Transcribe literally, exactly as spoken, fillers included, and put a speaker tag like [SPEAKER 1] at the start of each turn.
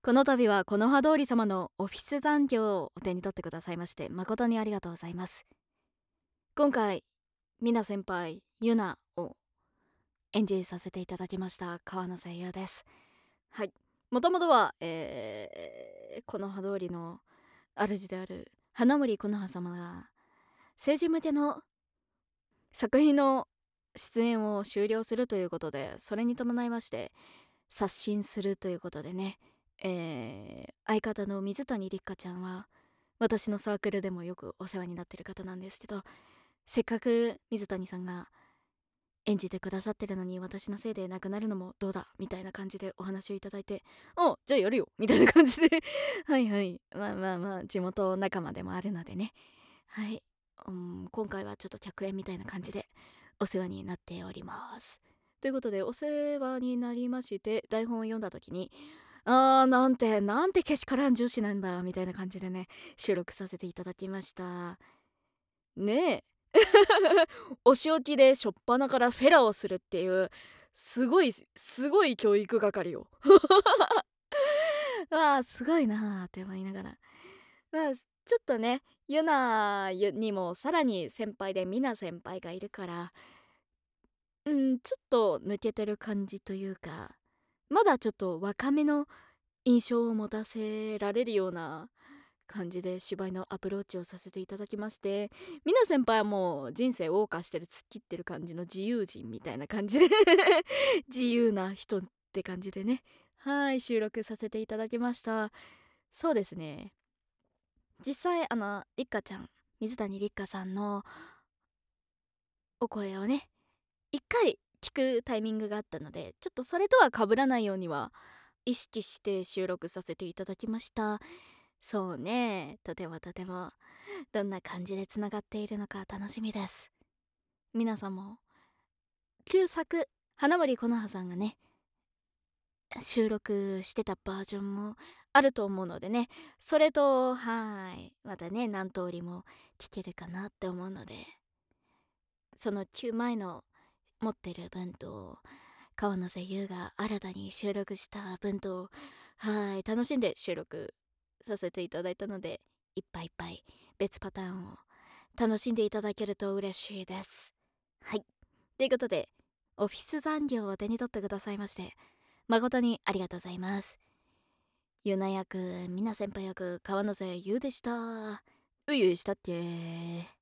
[SPEAKER 1] この度はこの葉通り様のオフィス残業をお手に取ってくださいまして誠にありがとうございます。今回みな先輩ユナを演じさせていただきました川野声優です。はい、もともとは、えー、この葉通りの主である花森この葉様が政治向けの作品の出演を終了するということで、それに伴いまして刷新するということでね、えー、相方の水谷立花ちゃんは私のサークルでもよくお世話になってる方なんですけど、せっかく水谷さんが演じてくださってるのに私のせいで亡くなるのもどうだみたいな感じでお話をいただいて、おじゃあやるよみたいな感じではいはい、まあまあまあ地元仲間でもあるのでね、はい、うん、今回はちょっと客演みたいな感じでお世話になっております。ということでお世話になりまして、台本を読んだ時にあーなんてなんてけしからん女子なんだみたいな感じでね収録させていただきましたねえお仕置きで初っ端からフェラをするっていうすごいすごい教育係をわあすごいなーって思いながら、まあちょっとねユナにもさらに先輩でミナ先輩がいるから、うんちょっと抜けてる感じというか、まだちょっと若めの印象を持たせられるような感じで芝居のアプローチをさせていただきまして、みな先輩はもう人生謳歌してる突っ切ってる感じの自由人みたいな感じで自由な人って感じでね、はい収録させていただきました。そうですね、実際あの立花ちゃん水谷立花さんのお声をね一回聞くタイミングがあったので、ちょっとそれとは被らないようには意識して収録させていただきました。そうね、とてもとてもどんな感じでつながっているのか楽しみです。皆さんも旧作花森このはさんがね収録してたバージョンもあると思うのでね、それとはいまたね何通りも聞けるかなって思うので、その旧前の持ってる分と川野声優が新たに収録した分と、はい楽しんで収録させていただいたので、いっぱいいっぱい別パターンを楽しんでいただけると嬉しいです。はい、ということでオフィス残業を手に取ってくださいまして誠にありがとうございます。ゆな役みな先輩役川野声優でした。うゆいしたっけ。